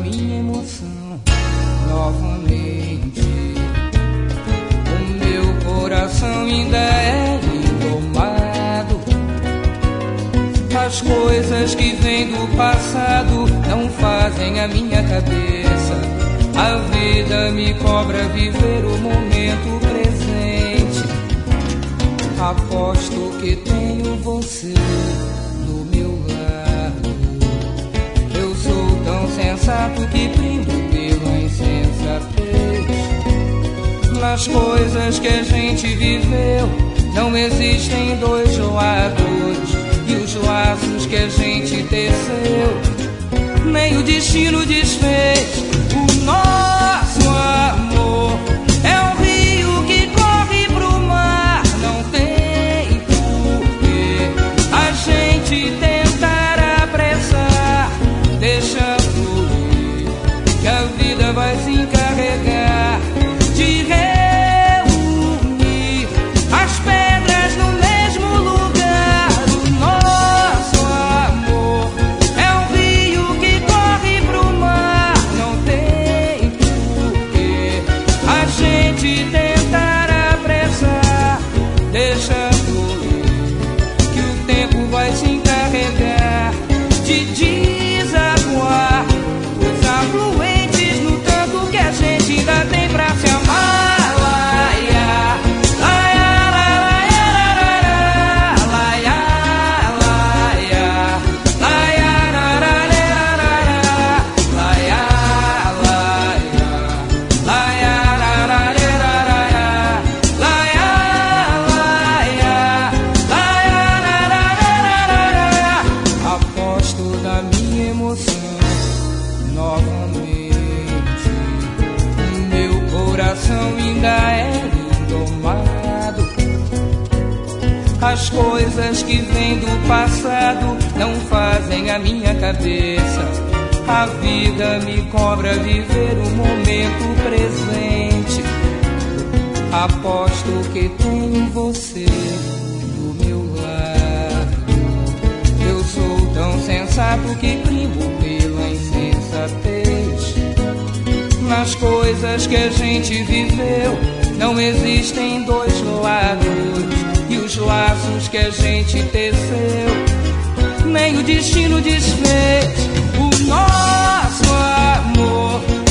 minha emoção novamente. O meu coração ainda é indomado. As coisas que vêm do passado não fazem a minha cabeça. A vida me cobra viver o momento presente. Aposto que tenho você do meu lado. Eu sou tão sensato que primo pela insensatez. Nas coisas que a gente viveu não existem dois lados. E os laços que a gente teceu nem o destino desfez. O nosso amor é um rio que corre pro mar. Não tem porquê a gente tentar apressar. Deixa fluir, que a vida vai se encarregar de reunir as pedras no mesmo lugar. O nosso amor é um rio que corre pro mar. Não tem porquê a gente tentar apressar. Deixa fluir, que o tempo vai se encarregar de desaguar os afluentes no tanto que a gente ainda tem pra se amar. Aposto na minha emoção novamente. O meu coração ainda é indomado. As coisas que vêm do passado não fazem a minha cabeça. A vida me cobra viver o momento presente. Aposto que tenho você do meu lado. Eu sou tão sensato que primo pela insensatez. Nas coisas que a gente viveu não existem dois lados. E os laços que a gente teceu nem o destino desfez. O nosso amor